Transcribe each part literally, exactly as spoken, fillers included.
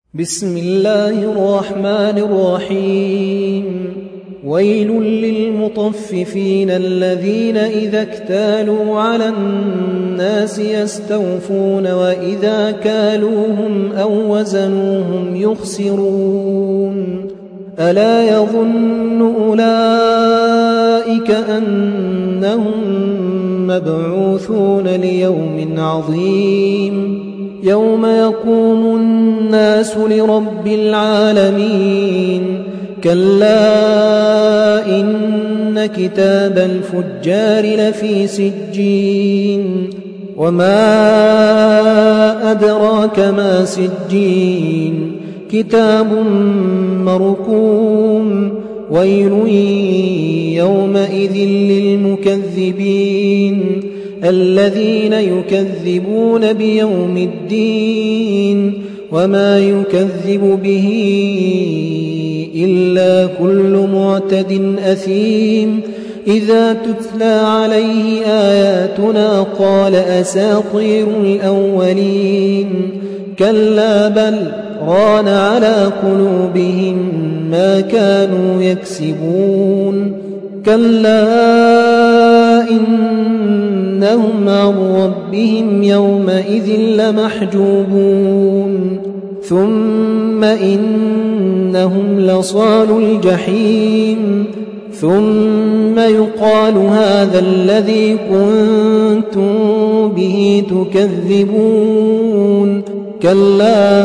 بسم الله الرحمن الرحيم ويل للمطففين الذين إذا اكتالوا على الناس يستوفون وإذا كالوهم أو وزنوهم يخسرون ألا يظن أولئك أنهم مبعوثون ليوم عظيم يوم يقوم الناس لرب العالمين كلا إن كتاب الفجار لفي سجين وما أدراك ما سجين كتاب مرقوم ويل يومئذ للمكذبين الذين يكذبون بيوم الدين وما يكذب به إلا كل معتد أثيم إذا تتلى عليه آياتنا قال أساطير الأولين كلا بل ران على قلوبهم ما كانوا يكسبون كلا إنهم عن ربهم يومئذ لمحجوبون ثم إنهم لصالوا الجحيم ثم يقال هذا الذي كنتم به تكذبون كلا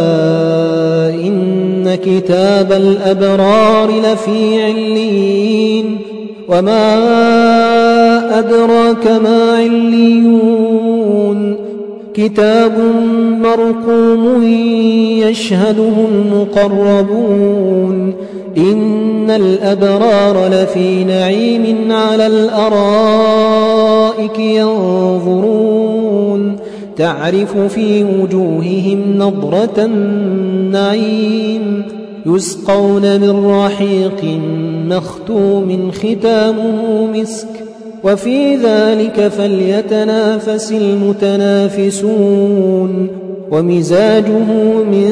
إن كتاب الأبرار لفي عليين وما أدراك ما عليون كتاب مرقوم يشهده المقربون إن الأبرار لفي نعيم على الأرائك ينظرون تعرف في وجوههم نضرة النعيم يسقون من رحيق مختوم ختامه مسك وفي ذلك فليتنافس المتنافسون ومزاجه من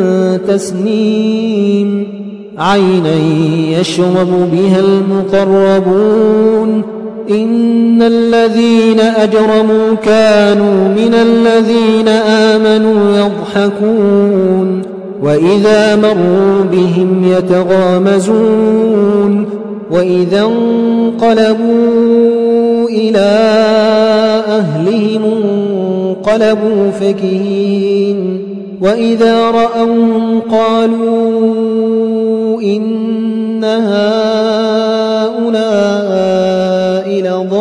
تسنيم عينا يشرب بها المقربون إن الذين أجرموا كانوا من الذين آمنوا يضحكون وإذا مروا بهم يتغامزون وإذا انقلبوا إلى أهلهم انقلبوا فكهين وإذا رأوهم قالوا إن هؤلاء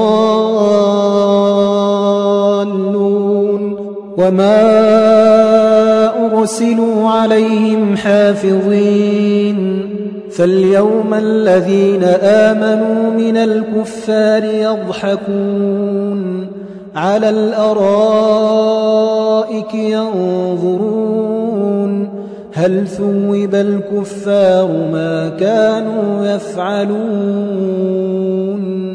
لضالون وما أرسلوا عليهم حافظين فاليوم الذين آمنوا من الكفار يضحكون على الأرائك ينظرون هل ثوب الكفار ما كانوا يفعلون